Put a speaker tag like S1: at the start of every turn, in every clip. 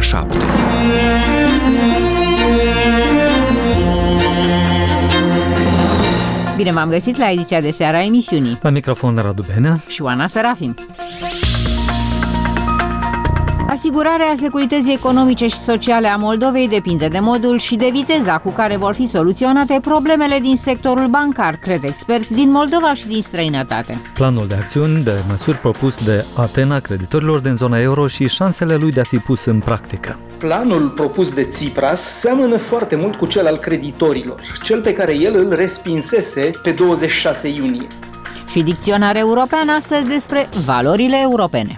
S1: 7.
S2: Bine v-am găsit la ediția de seară a emisiunii.
S3: La microfon Radu Benea
S2: și Oana Serafim. Asigurarea securității economice și sociale a Moldovei depinde de modul și de viteza cu care vor fi soluționate problemele din sectorul bancar, cred experți din Moldova și din străinătate.
S3: Planul de acțiuni, de măsuri propus de Atena creditorilor din zona euro și șansele lui de a fi pus în practică.
S4: Planul propus de Tsipras seamănă foarte mult cu cel al creditorilor, cel pe care el îl respinsese pe 26 iunie.
S2: Și dicționar european astăzi despre valorile europene.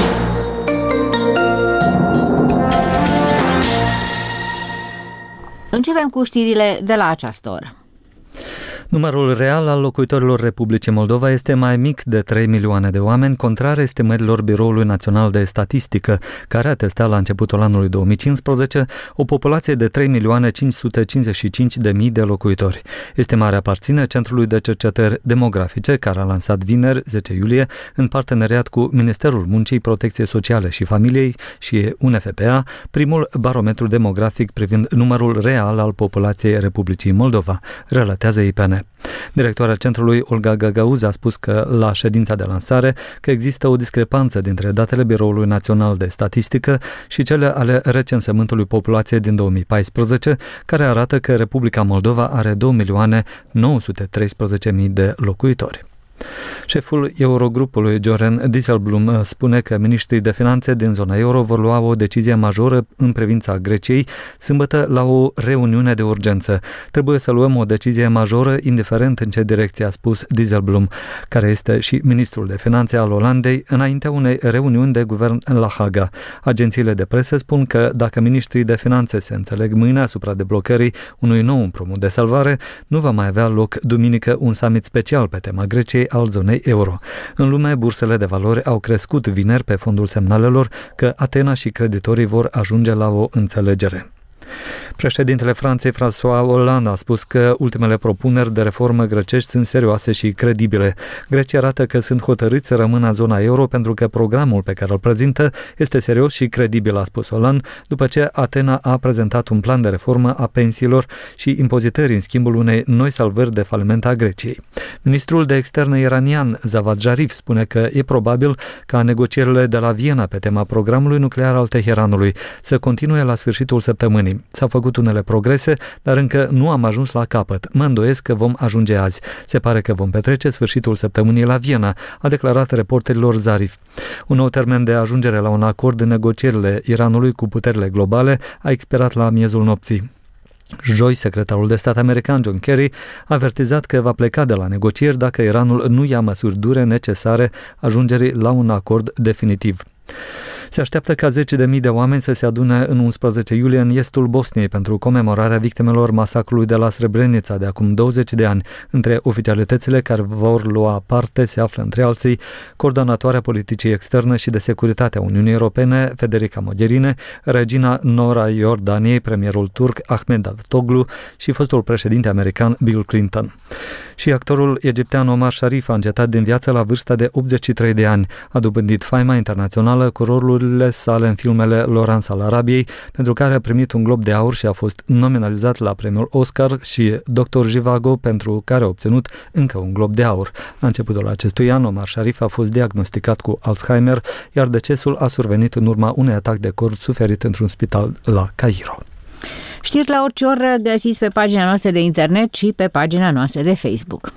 S2: Începem cu știrile de la această oră.
S3: Numărul real al locuitorilor Republicii Moldova este mai mic de 3 milioane de oameni, contrar estimărilor Biroului Național de Statistică, care atesta la începutul anului 2015 o populație de 3.555.000 de locuitori. Estimarea aparține Centrului de Cercetări Demografice, care a lansat vineri, 10 iulie, în parteneriat cu Ministerul Muncii, Protecției Sociale și Familiei și UNFPA, primul barometru demografic privind numărul real al populației Republicii Moldova, relatează IPN. Directoarea centrului, Olga Gagauz, a spus că la ședința de lansare că există o discrepanță dintre datele Biroului Național de Statistică și cele ale recensământului populației din 2014, care arată că Republica Moldova are 2.913.000 de locuitori. Șeful Eurogrupului, Göran Dijsselbloem, spune că miniștrii de finanțe din zona euro vor lua o decizie majoră în privința Greciei sâmbătă la o reuniune de urgență. Trebuie să luăm o decizie majoră, indiferent în ce direcție, a spus Dijsselbloem, care este și ministrul de finanțe al Olandei, înaintea unei reuniuni de guvern la Haga. Agențiile de presă spun că dacă miniștrii de finanțe se înțeleg mâine asupra deblocării unui nou împrumut de salvare, nu va mai avea loc duminică un summit special pe tema Greciei al zonei euro. În lume, bursele de valori au crescut vineri pe fondul semnalelor că Atena și creditorii vor ajunge la o înțelegere. Președintele Franței, François Hollande, a spus că ultimele propuneri de reformă grecești sunt serioase și credibile. Grecii arată că sunt hotărâți să rămână în zona euro pentru că programul pe care îl prezintă este serios și credibil, a spus Hollande, după ce Atena a prezentat un plan de reformă a pensiilor și impozitării în schimbul unei noi salvări de faliment a Greciei. Ministrul de externe iranian, Javad Zarif, spune că e probabil ca negocierile de la Viena pe tema programului nuclear al Teheranului să continue la sfârșitul săptămânii. S-au făcut unele progrese, dar încă nu am ajuns la capăt. Mă îndoiesc că vom ajunge azi. Se pare că vom petrece sfârșitul săptămânii la Viena, a declarat reporterilor Zarif. Un nou termen de ajungere la un acord în negocierile Iranului cu puterile globale a expirat la miezul nopții. Joi, secretarul de stat american John Kerry a avertizat că va pleca de la negocieri dacă Iranul nu ia măsuri dure necesare ajungerii la un acord definitiv. Se așteaptă ca 10.000 de oameni să se adune în 11 iulie în estul Bosniei pentru comemorarea victimelor masacrului de la Srebrenica de acum 20 de ani. Între oficialitățile care vor lua parte se află, între alții, coordonatoarea politicii externe și de securitate a Uniunii Europene, Federica Mogherini, regina Nora Iordaniei, premierul turc Ahmed Davutoglu și fostul președinte american Bill Clinton. Și actorul egiptean Omar Sharif a încetat din viață la vârsta de 83 de ani. A dobândit faima internațională cu rolurile sale în filmele Lawrence al Arabiei, pentru care a primit un Glob de Aur și a fost nominalizat la premiul Oscar, și Dr. Zhivago, pentru care a obținut încă un Glob de Aur. La începutul acestui an, Omar Sharif a fost diagnosticat cu Alzheimer, iar decesul a survenit în urma unui atac de cord suferit într-un spital la Cairo.
S2: Știri la orice oră găsiți pe pagina noastră de internet și pe pagina noastră de Facebook.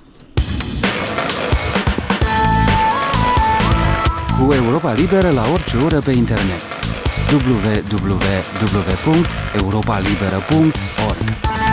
S1: Cu Europa Liberă la orice oră pe internet. www.europalibera.org.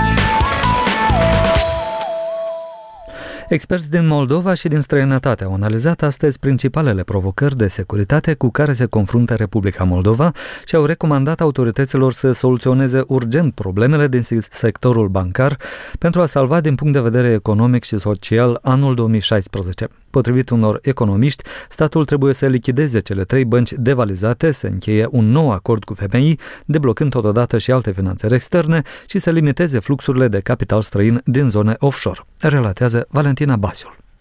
S3: Experți din Moldova și din străinătate au analizat astăzi principalele provocări de securitate cu care se confruntă Republica Moldova și au recomandat autorităților să soluționeze urgent problemele din sectorul bancar pentru a salva din punct de vedere economic și social anul 2016. Potrivit unor economiști, statul trebuie să lichideze cele 3 bănci devalizate, să încheie un nou acord cu FMI, deblocând totodată și alte finanțări externe și să limiteze fluxurile de capital străin din zone offshore, relatează Valentina Basiul.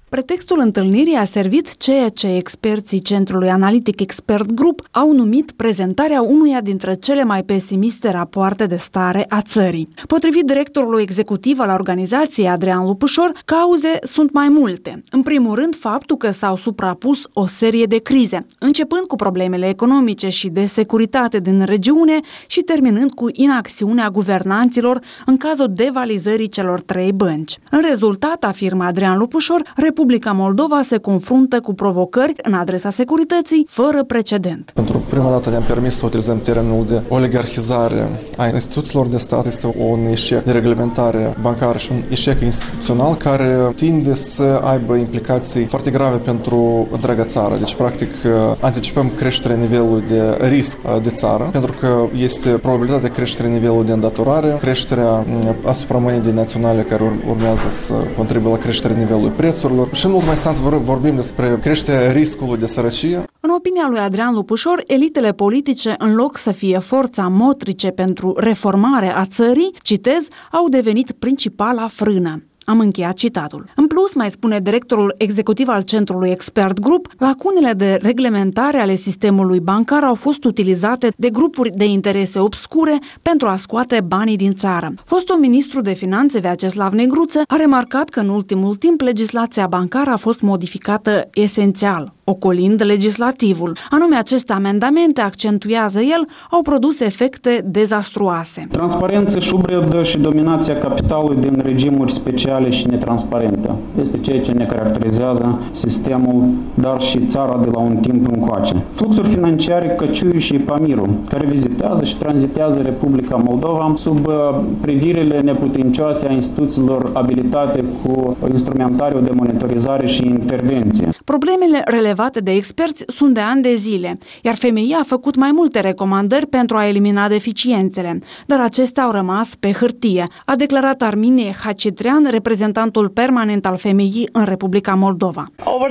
S5: Pretextul întâlnirii a servit ceea ce experții Centrului Analitic Expert Group au numit prezentarea unuia dintre cele mai pesimiste rapoarte de stare a țării. Potrivit directorului executiv al organizației, Adrian Lupușor, cauze sunt mai multe. În primul rând, faptul că s-au suprapus o serie de crize, începând cu problemele economice și de securitate din regiune și terminând cu inacțiunea guvernanților în cazul devalizării celor 3 bănci. În rezultat, afirmă Adrian Lupușor, Republica Moldova se confruntă cu provocări în adresa securității fără precedent.
S6: Pentru prima dată ne-am permis să utilizăm termenul de oligarhizare a instituțiilor de stat. Este un eșec de reglementare bancară și un eșec instituțional care tinde să aibă implicații foarte grave pentru întreaga țară. Deci, practic, anticipăm creșterea nivelului de risc de țară, pentru că este probabilitatea de creștere nivelul de îndatorare, creșterea asupra monedei naționale care urmează să contribuie la creșterea nivelului prețurilor și în ultima instanță vorbim despre creșterea riscului de sărăcie.
S5: În opinia lui Adrian Lupușor, elitele politice, în loc să fie forța motrice pentru reformare a țării, citez, au devenit principala frână. Am încheiat citatul. În plus, mai spune directorul executiv al Centrului Expert Group, lacunele de reglementare ale sistemului bancar au fost utilizate de grupuri de interese obscure pentru a scoate banii din țară. Fostul ministru de finanțe, Vyacheslav Negruță, a remarcat că în ultimul timp legislația bancară a fost modificată esențial, ocolind legislativul. Anume, aceste amendamente, accentuează el, au produs efecte dezastruoase.
S7: Transparență, șubredă și dominația capitalului din regimuri speciale și netransparentă. Este ceea ce ne caracterizează sistemul, dar și țara de la un timp încoace. Fluxuri financiare, Căciuiu și Pamirul, care vizitează și tranzitează Republica Moldova sub privirile neputincioase a instituțiilor abilitate cu instrumentariul de monitorizare și intervenție.
S5: Problemele relevate de experți sunt de ani de zile, iar FMI a făcut mai multe recomandări pentru a elimina deficiențele, dar acestea au rămas pe hârtie, a declarat Arminie Hacetrean, reprezentantul permanent al FMI în Republica Moldova.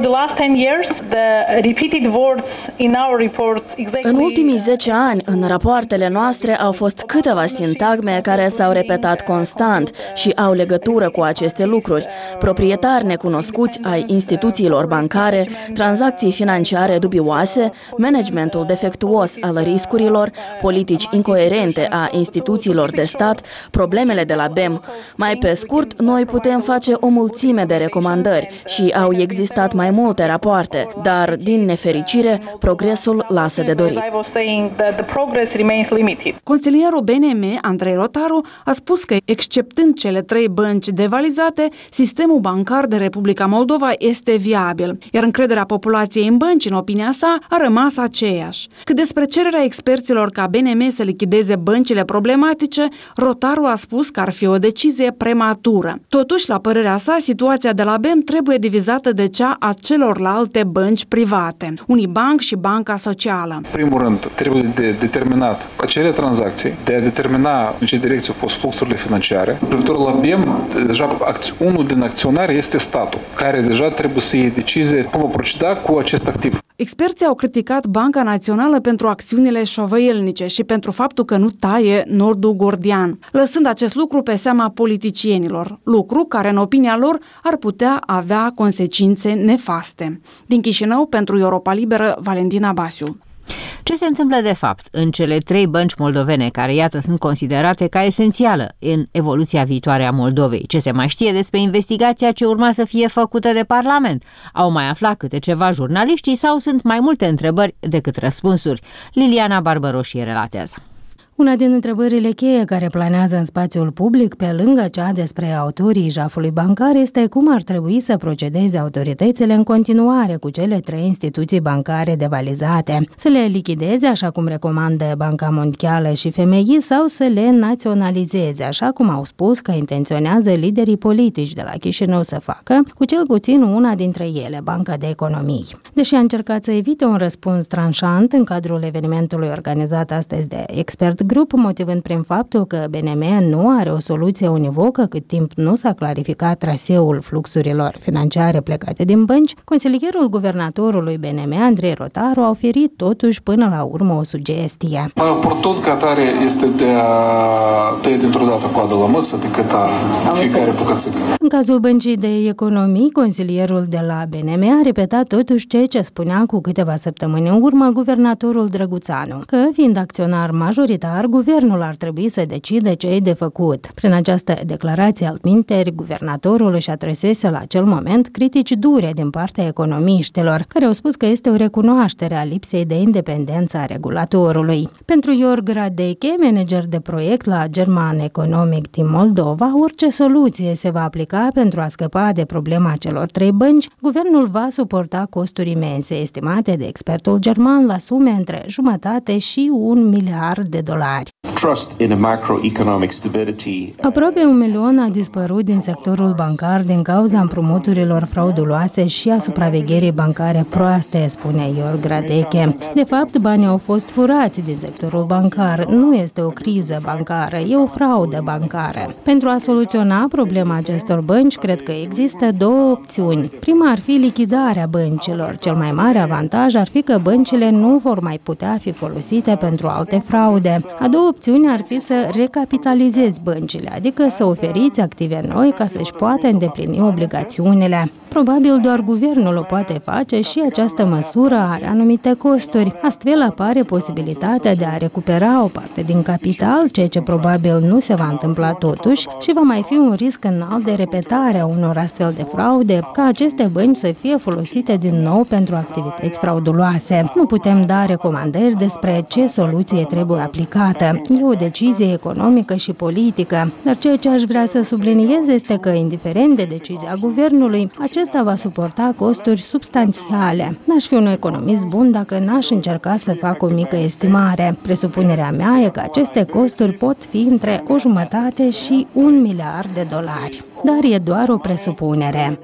S8: În ultimii 10 ani, în rapoartele noastre au fost câteva sintagme care s-au repetat constant și au legătură cu aceste lucruri. Proprietari necunoscuți ai instituțiilor bancare, tranzacții financiare dubioase, managementul defectuos al riscurilor, politici incoerente a instituțiilor de stat, problemele de la BEM. Mai pe scurt, noi putem face o mulțime de recomandări și au existat mai multe rapoarte, dar, din nefericire, progresul lasă de dorit.
S5: Consilierul BNM, Andrei Rotaru, a spus că, exceptând cele 3 bănci devalizate, sistemul bancar de Republica Moldova este viabil, iar încrederea populației în bănci, în opinia sa, a rămas aceeași. Cât despre cererea experților ca BNM să lichideze băncile problematice, Rotaru a spus că ar fi o decizie prematură. Totuși, la părerea sa, situația de la BEM trebuie divizată de cea a celorlalte bănci private, Unibank și Banca Socială.
S9: În primul rând, trebuie de determinat acele tranzacții, de a determina în ce direcție au fost fluxurile financiare. Privitor la BEM, deja unul din acționari este statul, care deja trebuie să iei decizie cum va proceda cu acest activ.
S5: Experții au criticat Banca Națională pentru acțiunile șovăielnice și pentru faptul că nu taie nordul gordian, lăsând acest lucru pe seama politicienilor, lucru care, în opinia lor, ar putea avea consecințe nefaste. Din Chișinău, pentru Europa Liberă, Valentina Basiu.
S2: Ce se întâmplă de fapt în cele 3 bănci moldovene care, iată, sunt considerate ca esențială în evoluția viitoare a Moldovei? Ce se mai știe despre investigația ce urma să fie făcută de Parlament? Au mai aflat câte ceva jurnaliștii sau sunt mai multe întrebări decât răspunsuri? Liliana Barbăroșie relatează.
S10: Una din întrebările cheie care planează în spațiul public, pe lângă cea despre autorii jafului bancar, este cum ar trebui să procedeze autoritățile în continuare cu cele 3 instituții bancare devalizate. Să le lichideze, așa cum recomandă Banca Mondială și FMI, sau să le naționalizeze, așa cum au spus că intenționează liderii politici de la Chișinău să facă, cu cel puțin una dintre ele, Banca de Economii. Deși a încercat să evite un răspuns tranșant în cadrul evenimentului organizat astăzi de Expert grup, motivând prin faptul că BNM nu are o soluție univocă cât timp nu s-a clarificat traseul fluxurilor financiare plecate din bănci, consilierul guvernatorului BNM, Andrei Rotaru, a oferit totuși până la urmă o sugestie.
S9: Mai oportun ca atare este de a tăia dintr-o dată coada la măță decât fiecare bucățică.
S10: În cazul Băncii de Economii, consilierul de la BNM a repetat totuși ceea ce spunea cu câteva săptămâni în urmă guvernatorul Drăguțanu, că, fiind acționar majoritar, guvernul ar trebui să decide ce e de făcut. Prin această declarație altminteri, guvernatorul își adresese la acel moment critici dure din partea economiștilor, care au spus că este o recunoaștere a lipsei de independență a regulatorului. Pentru Jörg Radeke, manager de proiect la German Economic Team Moldova, orice soluție se va aplica pentru a scăpa de problema celor 3 bănci, guvernul va suporta costuri imense, estimate de expertul german la sume între $1,5 și $1 miliard. Aproape 1 milion a dispărut din sectorul bancar din cauza împrumuturilor frauduloase și a supravegherii bancare proaste, spune Jörg Radeke. De fapt, banii au fost furați din sectorul bancar. Nu este o criză bancară, e o fraudă bancară. Pentru a soluționa problema acestor bănci, cred că există 2 opțiuni. Prima ar fi lichidarea băncilor. Cel mai mare avantaj ar fi că băncile nu vor mai putea fi folosite pentru alte fraude. A doua opțiune ar fi să recapitalizezi băncile, adică să oferiți active noi ca să-și poată îndeplini obligațiunile. Probabil doar guvernul o poate face și această măsură are anumite costuri. Astfel apare posibilitatea de a recupera o parte din capital, ceea ce probabil nu se va întâmpla totuși și va mai fi un risc înalt de repetare a unor astfel de fraude, ca aceste bănci să fie folosite din nou pentru activități frauduloase. Nu putem da recomandări despre ce soluție trebuie aplicată. E o decizie economică și politică, dar ceea ce aș vrea să subliniez este că, indiferent de decizia guvernului, acesta va suporta costuri substanțiale. N-aș fi un economist bun dacă n-aș încerca să fac o mică estimare. Presupunerea mea e că aceste costuri pot fi între $1,5 și $1 miliard. Dar e doar o presupunere.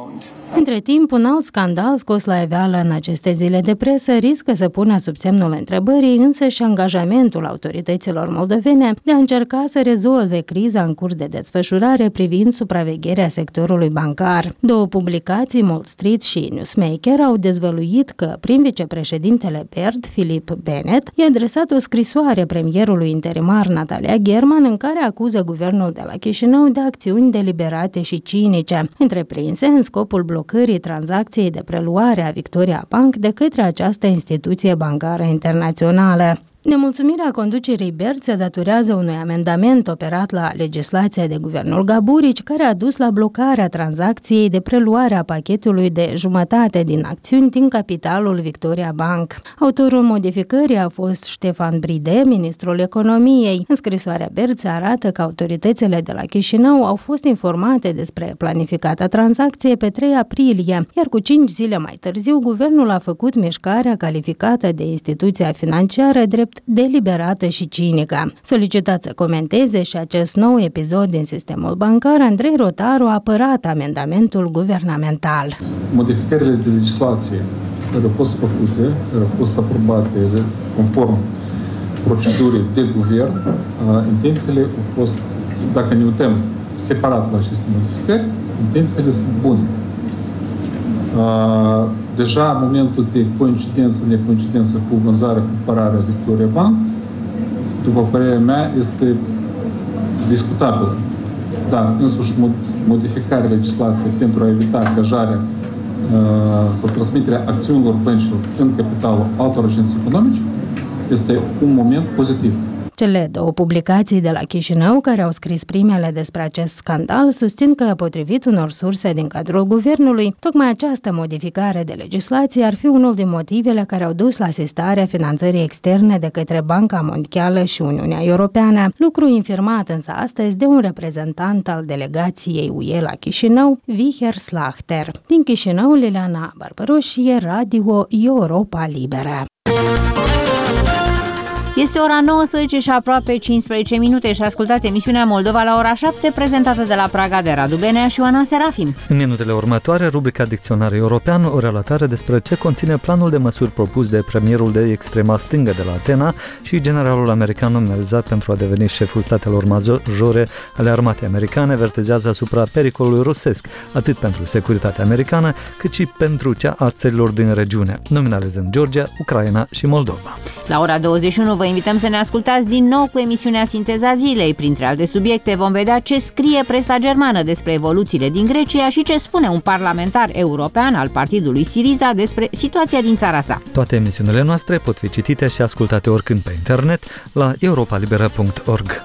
S10: Între timp, un alt scandal scos la iveală în aceste zile de presă riscă să pună sub semnul întrebării însă și angajamentul autorităților moldovene de a încerca să rezolve criza în curs de desfășurare privind supravegherea sectorului bancar. 2 publicații, Wall Street și Newsmaker, au dezvăluit că prin vicepreședintele BERD, Philip Bennett, i-a adresat o scrisoare premierului interimar Natalia German în care acuză guvernul de la Chișinău de acțiuni deliberate și cinice, întreprinse în scopul blocării tranzacției de preluare a Victoria Bank de către această instituție bancară internațională. Nemulțumirea conducerii BERD se datorează unui amendament operat la legislația de guvernul Gaburici, care a dus la blocarea tranzacției de preluare a pachetului de jumătate din acțiuni din capitalul Victoria Bank. Autorul modificării a fost Ștefan Bride, ministrul economiei. În scrisoarea BERD se arată că autoritățile de la Chișinău au fost informate despre planificata tranzacție pe 3 aprilie, iar cu 5 zile mai târziu, guvernul a făcut mișcarea calificată de instituția financiară drept deliberată și cinică. Solicitat să comenteze și acest nou episod din sistemul bancar, Andrei Rotaru a apărat amendamentul guvernamental.
S9: Modificările de legislație care au fost făcute, care au fost aprobate conform procedurii de guvern, intențiile au fost, dacă ne uităm separat la aceste modificări, intențiile sunt bune. Deja în momentul de necoincidență cu vânzarea, cumpărarea Victoria Bank, după părerea mea, este discutabil. Dar însuși modificarea legislației pentru a evita angajarea sau transmiterea acțiunilor băncilor în capitalul altor agenți economici este un moment pozitiv.
S10: Cele 2 publicații de la Chișinău, care au scris primele despre acest scandal, susțin că, potrivit unor surse din cadrul guvernului, tocmai această modificare de legislație ar fi unul din motivele care au dus la asistarea finanțării externe de către Banca Mondială și Uniunea Europeană, lucru infirmat însă astăzi de un reprezentant al delegației UE la Chișinău, Viher Slachter. Din Chișinău, Liliana Barbaroșie, Radio Europa Liberă.
S2: Este ora 19 și aproape 15 minute și ascultați emisiunea Moldova la ora 7, prezentată de la Praga de Radu Benea și Ioana Serafim.
S3: În minutele următoare, rubrica Dicționar European, o relatare despre ce conține planul de măsuri propus de premierul de extrema stângă de la Atena și generalul american nominalizat pentru a deveni șeful statelor majore ale armatei americane, avertizează asupra pericolului rusesc, atât pentru securitatea americană, cât și pentru cea a țărilor din regiune, nominalizând Georgia, Ucraina și Moldova.
S2: La ora 21 vă invităm să ne ascultați din nou cu emisiunea Sinteza Zilei. Printre alte subiecte vom vedea ce scrie presa germană despre evoluțiile din Grecia și ce spune un parlamentar european al partidului Syriza despre situația din țara sa.
S3: Toate emisiunile noastre pot fi citite și ascultate oricând pe internet la europalibera.org.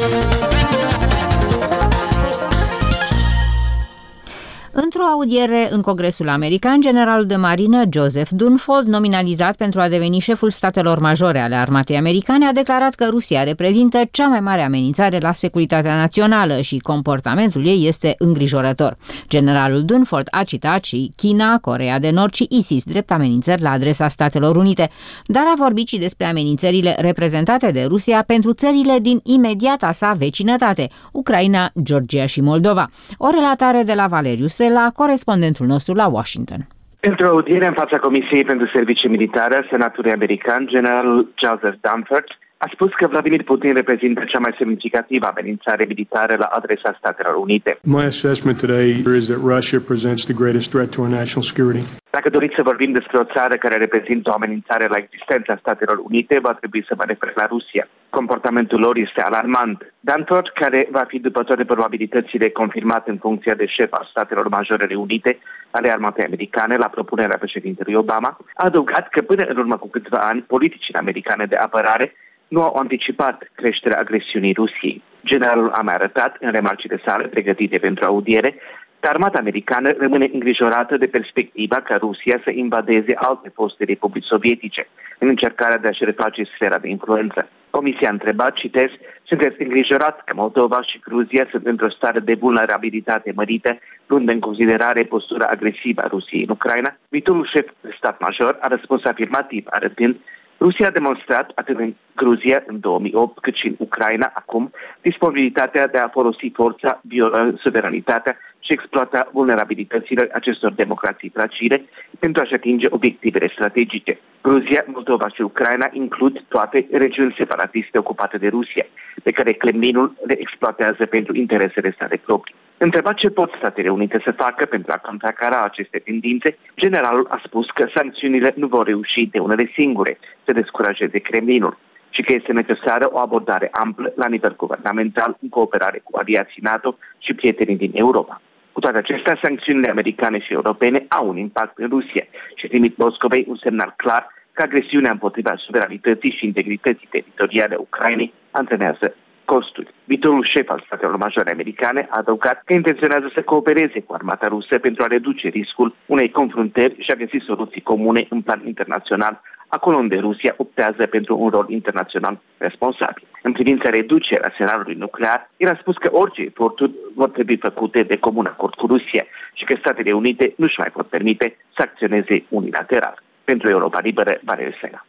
S2: Într-o audiere în Congresul American, generalul de marină Joseph Dunford, nominalizat pentru a deveni șeful statelor majore ale armatei americane, a declarat că Rusia reprezintă cea mai mare amenințare la securitatea națională și comportamentul ei este îngrijorător. Generalul Dunford a citat și China, Coreea de Nord și ISIS drept amenințări la adresa Statelor Unite, dar a vorbit și despre amenințările reprezentate de Rusia pentru țările din imediata sa vecinătate, Ucraina, Georgia și Moldova. O relatare de la Valeriu la corespondentul nostru la Washington.
S11: Într-o audiere în fața Comisiei pentru Servicii Militare, senatului american, generalul Joseph Dunford a spus că Vladimir Putin reprezintă cea mai semnificativă amenințare militară la adresa Statelor Unite.
S12: My assessment today is that Russia presents the greatest threat to our national security.
S11: Dacă doriți să vorbim despre o țară care reprezintă o amenințare la existența Statelor Unite, va trebui să mă refer la Rusia. Comportamentul lor este alarmant. Dunford, care va fi după toate probabilitățile confirmat în funcția de șef al Statelor Majore Unite ale armatei americane la propunerea președintelui Obama, a adăugat că până în urmă cu câțiva ani, politicile americane de apărare nu au anticipat creșterea agresiunii Rusiei. Generalul a mai arătat, în remarcile sale pregătite pentru audiere, că armata americană rămâne îngrijorată de perspectiva ca Rusia să invadeze alte foste republici sovietice, în încercarea de a-și reface sfera de influență. Comisia a întrebat, citez, sunteți îngrijorat că Moldova și Gruzia sunt într-o stare de vulnerabilitate mărită, luând în considerare postura agresivă a Rusiei în Ucraina? Viitorul șef de stat major a răspuns afirmativ, arătând: Rusia a demonstrat atât în Gruzia în 2008 cât și în Ucraina acum disponibilitatea de a folosi forța, suveranitatea și exploata vulnerabilitățile acestor democrații fragile pentru a-și atinge obiectivele strategice. Gruzia, Moldova și Ucraina includ toate regiuni separatiste ocupate de Rusia, pe care Kremlinul le exploatează pentru interesele sale proprii. Întrebat ce pot Statele Unite să facă pentru a contracara aceste tendințe, generalul a spus că sancțiunile nu vor reuși de unele singure să descurajeze Kremlinul și că este necesară o abordare amplă la nivel guvernamental în cooperare cu aliații NATO și prietenii din Europa. Cu toate acestea, sancțiunile americane și europene au un impact în Rusia și trimit Moscovei un semnal clar că agresiunea împotriva suveranității și integrității teritoriale a Ucrainei antrenează costuri. Viitorul șef al Statelor Majore americane a adăugat că intenționează să coopereze cu armata rusă pentru a reduce riscul unei confruntări și a găsi soluții comune în plan internațional, acolo unde Rusia optează pentru un rol internațional responsabil. În privința reducerii arsenalului nuclear, el a spus că orice eforturi vor trebui făcute de comun acord cu Rusia și că Statele Unite nu își mai pot permite să acționeze unilateral. Pentru Europa Liberă, Valeriu Sena.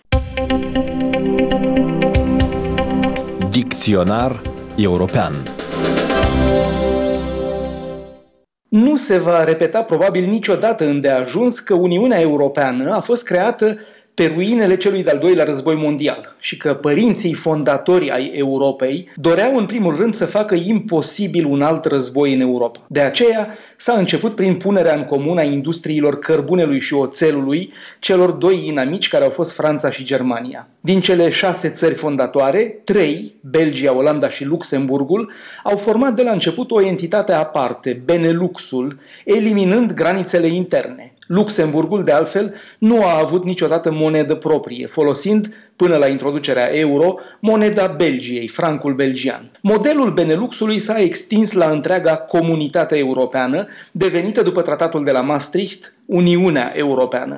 S13: Dicționar European.
S4: Nu se va repeta probabil niciodată îndeajuns că Uniunea Europeană a fost creată pe ruinele celui de-al doilea război mondial și că părinții fondatori ai Europei doreau în primul rând să facă imposibil un alt război în Europa. De aceea s-a început prin punerea în comun a industriilor cărbunelui și oțelului celor doi inamici care au fost Franța și Germania. Din cele 6 țări fondatoare, 3, Belgia, Olanda și Luxemburgul, au format de la început o entitate aparte, Beneluxul, eliminând granițele interne. Luxemburgul, de altfel, nu a avut niciodată monedă proprie, folosind, până la introducerea euro, moneda Belgiei, francul belgian. Modelul Beneluxului s-a extins la întreaga comunitate europeană, devenită după tratatul de la Maastricht Uniunea Europeană.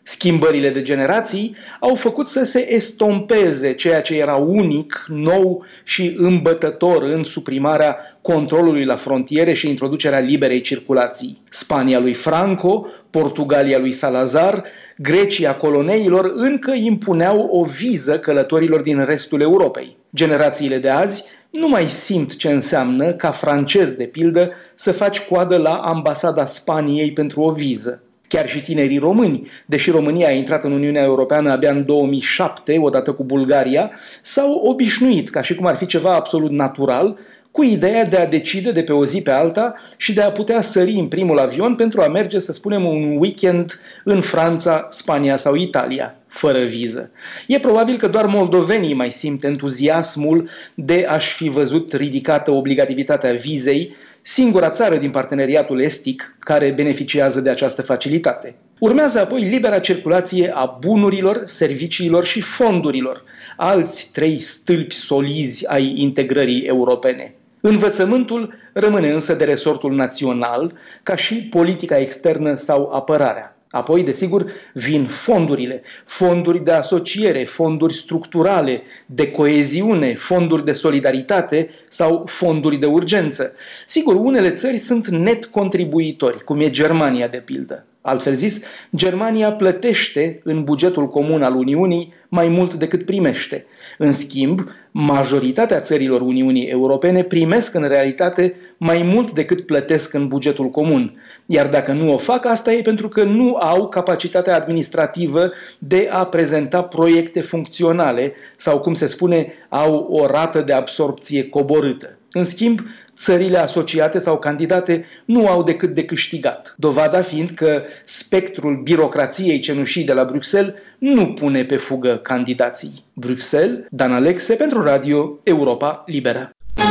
S4: Schimbările de generații au făcut să se estompeze ceea ce era unic, nou și îmbătător în suprimarea controlului la frontiere și introducerea liberei circulații. Spania lui Franco, Portugalia lui Salazar, Grecia coloneilor încă impuneau o viză călătorilor din restul Europei. Generațiile de azi nu mai simt ce înseamnă, ca francez de pildă, să faci coadă la ambasada Spaniei pentru o viză. Chiar și tinerii români, deși România a intrat în Uniunea Europeană abia în 2007, odată cu Bulgaria, s-au obișnuit, ca și cum ar fi ceva absolut natural, cu ideea de a decide de pe o zi pe alta și de a putea sări în primul avion pentru a merge, să spunem, un weekend în Franța, Spania sau Italia, fără viză. E probabil că doar moldovenii mai simt entuziasmul de a-și fi văzut ridicată obligativitatea vizei, singura țară din parteneriatul estic care beneficiază de această facilitate. Urmează apoi libera circulație a bunurilor, serviciilor și fondurilor, alți 3 stâlpi solizi ai integrării europene. Învățământul rămâne însă de resortul național, ca și politica externă sau apărarea. Apoi, desigur, vin fondurile, fonduri de asociere, fonduri structurale, de coeziune, fonduri de solidaritate sau fonduri de urgență. Sigur, unele țări sunt net contribuitori, cum e Germania, de pildă. Altfel zis, Germania plătește în bugetul comun al Uniunii mai mult decât primește. În schimb, majoritatea țărilor Uniunii Europene primesc în realitate mai mult decât plătesc în bugetul comun. Iar dacă nu o fac, asta e pentru că nu au capacitatea administrativă de a prezenta proiecte funcționale sau, cum se spune, au o rată de absorpție coborâtă. În schimb, țările asociate sau candidate nu au decât de câștigat, dovada fiind că spectrul birocrației cenușii de la Bruxelles nu pune pe fugă candidații. Bruxelles, Dan Alexe pentru Radio Europa Liberă.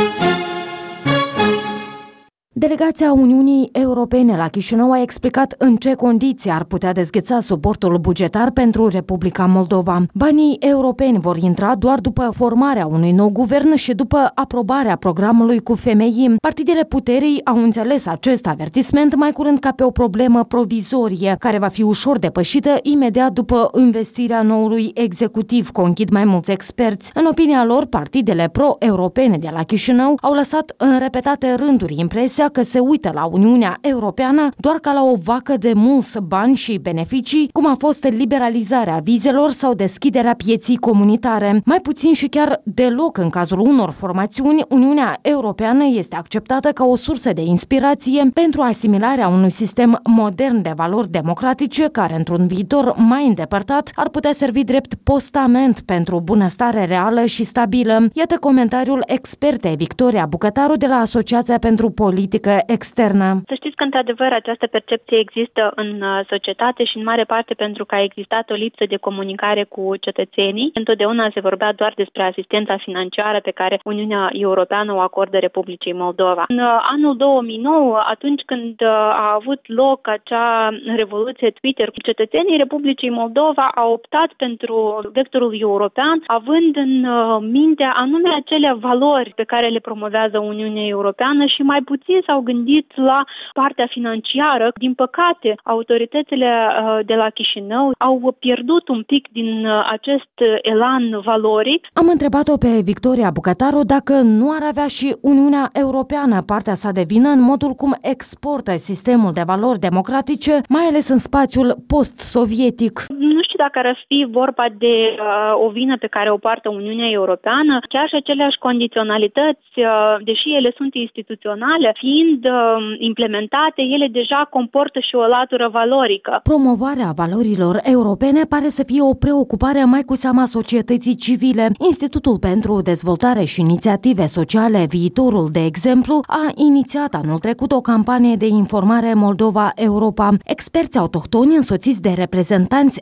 S13: Delegația Uniunii Europene la Chișinău a explicat în ce condiții ar putea dezgheța suportul bugetar pentru Republica Moldova. Banii europeni vor intra doar după formarea unui nou guvern și după aprobarea programului cu FMI. Partidele puterii au înțeles acest avertisment mai curând ca pe o problemă provizorie, care va fi ușor depășită imediat după investirea noului executiv, conchid mai mulți experți. În opinia lor, partidele pro-europene de la Chișinău au lăsat în repetate rânduri impresia că se uită la Uniunea Europeană doar ca la o vacă de mulți bani și beneficii, cum a fost liberalizarea vizelor sau deschiderea pieții comunitare. Mai puțin și chiar deloc în cazul unor formațiuni, Uniunea Europeană este acceptată ca o sursă de inspirație pentru asimilarea unui sistem modern de valori democratice care, într-un viitor mai îndepărtat, ar putea servi drept postament pentru bunăstare reală și stabilă. Iată comentariul expertei Victoria Bucătaru de la Asociația pentru Politică Externă.
S14: Să știți că, într-adevăr, această percepție există în societate și în mare parte pentru că a existat o lipsă de comunicare cu cetățenii. Întotdeauna se vorbea doar despre asistența financiară pe care Uniunea Europeană o acordă Republicii Moldova. În anul 2009, atunci când a avut loc acea revoluție Twitter, cetățenii Republicii Moldova au optat pentru vectorul european, având în minte anume acele valori pe care le promovează Uniunea Europeană și mai puțin s-au gândit la partea financiară. Din păcate, autoritățile de la Chișinău au pierdut un pic din acest elan valoric.
S13: Am întrebat-o pe Victoria Bucătaru dacă nu ar avea și Uniunea Europeană partea sa de vină în modul cum exportă sistemul de valori democratice, mai ales în spațiul post-sovietic.
S14: Nu știu dacă ar fi vorba de o vină pe care o poartă Uniunea Europeană, chiar și aceleași condiționalități, deși ele sunt instituționale, fiind implementate, ele deja comportă și o latură valorică.
S13: Promovarea valorilor europene pare să fie o preocupare mai cu seama societății civile. Institutul pentru Dezvoltare și Inițiative Sociale Viitorul, de exemplu, a inițiat anul trecut o campanie de informare Moldova Europa. Experți autohtoni însoțiți de reprezentanți europeni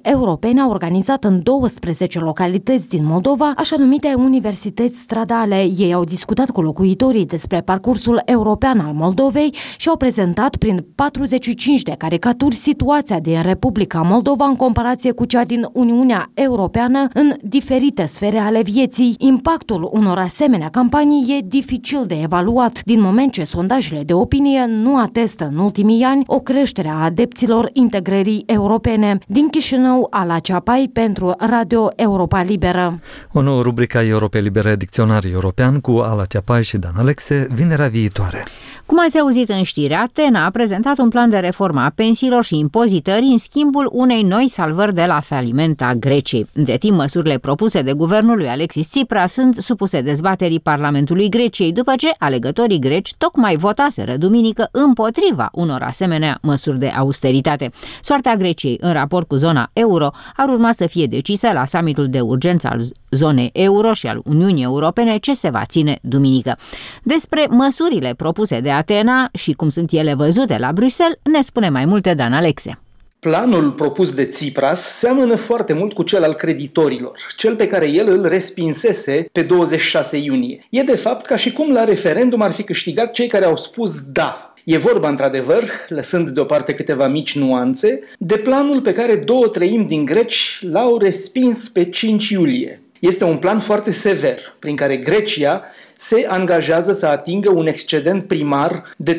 S13: Europene a organizat în 12 localități din Moldova așa numite universități stradale. Ei au discutat cu locuitorii despre parcursul european al Moldovei și au prezentat prin 45 de caricaturi situația din Republica Moldova în comparație cu cea din Uniunea Europeană în diferite sfere ale vieții. Impactul unor asemenea campanii e dificil de evaluat, din moment ce sondajele de opinie nu atestă în ultimii ani o creștere a adepților integrării europene. Din Chișinău, Ala Ceapai pentru Radio Europa Liberă.
S3: O nouă rubrică a Europa Liberă, Dicționar European, cu Ala Ceapai și Dan Alexe, vinerea viitoare.
S2: Cum ați auzit în știri, Atena a prezentat un plan de reformă a pensiilor și impozitării în schimbul unei noi salvări de la faliment a Greciei. Între timp, măsurile propuse de guvernul lui Alexis Tsipras sunt supuse dezbaterii Parlamentului Greciei, după ce alegătorii greci tocmai votaseră duminică împotriva unor asemenea măsuri de austeritate. Soarta Greciei în raport cu zona euro ar urma să fie decisă la summitul de urgență al zonei euro și al Uniunii Europene ce se va ține duminică. Despre măsurile propuse de Atena și cum sunt ele văzute la Bruxelles, ne spune mai multe Dan Alexe.
S4: Planul propus de Tsipras seamănă foarte mult cu cel al creditorilor, cel pe care el îl respinsese pe 26 iunie. E de fapt ca și cum la referendum ar fi câștigat cei care au spus da. E vorba, într-adevăr, lăsând deoparte câteva mici nuanțe, de planul pe care 2/3 din greci l-au respins pe 5 iulie. Este un plan foarte sever, prin care Grecia se angajează să atingă un excedent primar de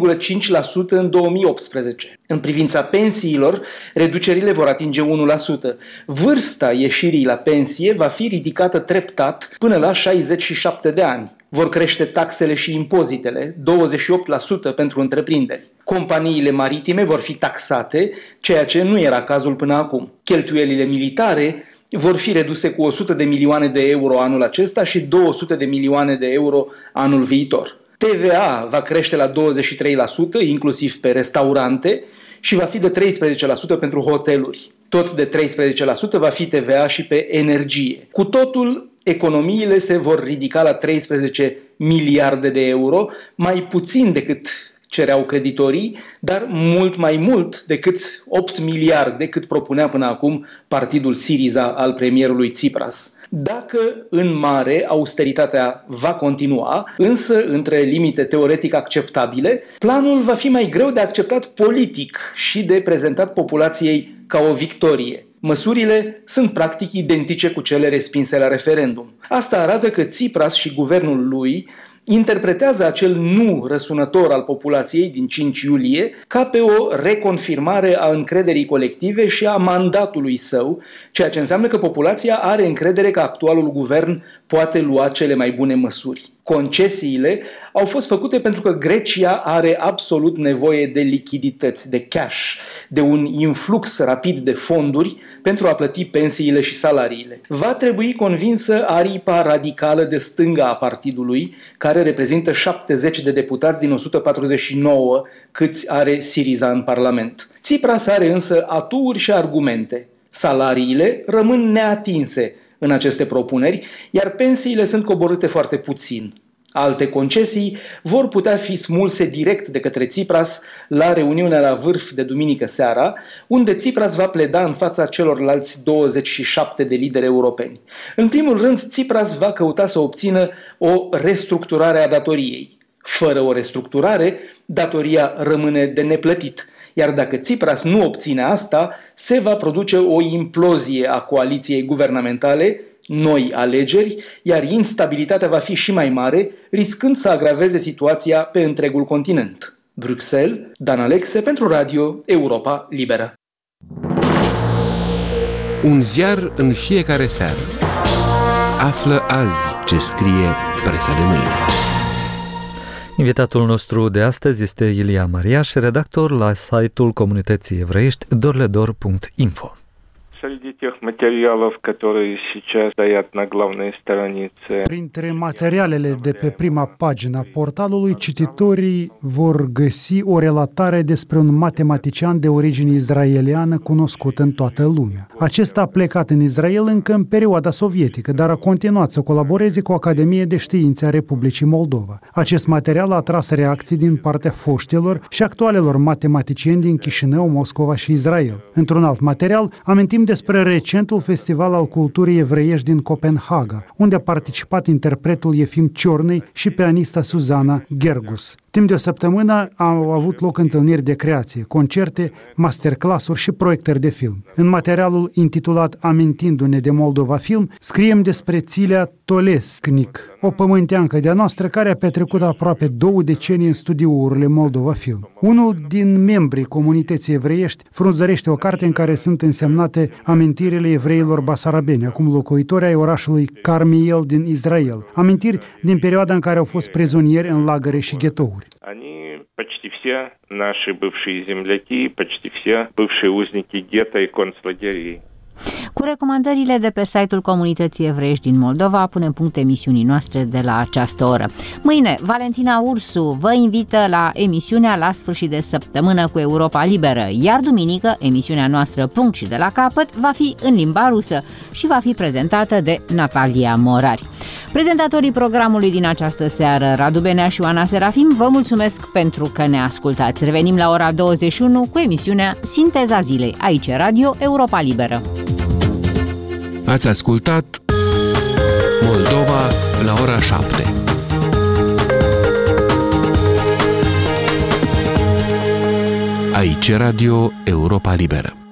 S4: 3,5% în 2018. În privința pensiilor, reducerile vor atinge 1%. Vârsta ieșirii la pensie va fi ridicată treptat până la 67 de ani. Vor crește taxele și impozitele, 28% pentru întreprinderi. Companiile maritime vor fi taxate, ceea ce nu era cazul până acum. Cheltuielile militare vor fi reduse cu 100 de milioane de euro anul acesta și 200 de milioane de euro anul viitor. TVA va crește la 23%, inclusiv pe restaurante, și va fi de 13% pentru hoteluri. Tot de 13% va fi TVA și pe energie. Cu totul, economiile se vor ridica la 13 miliarde de euro, mai puțin decât cereau creditorii, dar mult mai mult decât 8 miliarde cât propunea până acum partidul Syriza al premierului Tsipras. Dacă în mare austeritatea va continua, însă între limite teoretic acceptabile, planul va fi mai greu de acceptat politic și de prezentat populației ca o victorie. Măsurile sunt practic identice cu cele respinse la referendum. Asta arată că Tsipras și guvernul lui interpretează acel nu răsunător al populației din 5 iulie ca pe o reconfirmare a încrederii colective și a mandatului său, ceea ce înseamnă că populația are încredere că actualul guvern poate lua cele mai bune măsuri. Concesiile au fost făcute pentru că Grecia are absolut nevoie de lichidități, de cash, de un influx rapid de fonduri pentru a plăti pensiile și salariile. Va trebui convinsă aripa radicală de stânga a partidului, care reprezintă 70 de deputați din 149 câți are Syriza în Parlament. Tsipras are însă aturi și argumente. Salariile rămân neatinse în aceste propuneri, iar pensiile sunt coborâte foarte puțin. Alte concesii vor putea fi smulse direct de către Tsipras la reuniunea la vârf de duminică seara, unde Tsipras va pleda în fața celorlalți 27 de lideri europeni. În primul rând, Tsipras va căuta să obțină o restructurare a datoriei. Fără o restructurare, datoria rămâne de neplătit. Iar dacă Tsipras nu obține asta, se va produce o implozie a coaliției guvernamentale, noi alegeri, iar instabilitatea va fi și mai mare, riscând să agraveze situația pe întregul continent. Bruxelles, Dan Alexe pentru Radio Europa Liberă.
S15: Un ziar în fiecare seară. Află azi ce scrie presa de mâine.
S3: Invitatul nostru de astăzi este Ilia Mariaș, redactor la site-ul comunității evreiești dorledor.info.
S16: Среди тех материалов, которые сейчас стоят на главной странице.
S17: Printre materialele de pe prima pagină a portalului, cititorii vor găsi o relatare despre un matematician de origine izraeliană cunoscut în toată lumea. Acesta a plecat în Israel încă în perioada sovietică, dar a continuat să colaboreze cu Academia de Științe a Republicii Moldova. Acest material a atras reacții din partea foștilor și actualelor matematicieni din Chișinău, Moscova și Israel. Într-un alt material, amintim despre despre recentul festival al culturii evreiești din Copenhaga, unde a participat interpretul Efim Ciornei și pianista Suzana Gergus. Timp de o săptămână au avut loc întâlniri de creație, concerte, masterclass-uri și proiectări de film. În materialul intitulat Amintindu-ne de Moldova Film, scriem despre Țilea Tolescnic, o pământeancă de-a noastră care a petrecut aproape 2 decenii în studiourile Moldova Film. Unul din membrii comunității evreiești frunzărește o carte în care sunt însemnate amintirile evreilor basarabeni, acum locuitori ai orașului Carmiel din Israel, amintiri din perioada în care au fost prizonieri în lagăre și ghetouri.
S16: Почти все наши бывшие земляки, почти все бывшие узники гетто и концлагерей.
S2: Cu recomandările de pe site-ul Comunității Evreiești din Moldova punem punct emisiunii noastre de la această oră. Mâine, Valentina Ursu vă invită la emisiunea La sfârșit de săptămână cu Europa Liberă, iar duminică, emisiunea noastră Punct și de la capăt va fi în limba rusă și va fi prezentată de Natalia Morari. Prezentatorii programului din această seară, Radu Benea și Oana Serafim, vă mulțumesc pentru că ne ascultați. Revenim la ora 21 cu emisiunea Sinteza Zilei, aici Radio Europa Liberă.
S15: Ați ascultat Moldova la ora 7. Aici Radio Europa Liberă.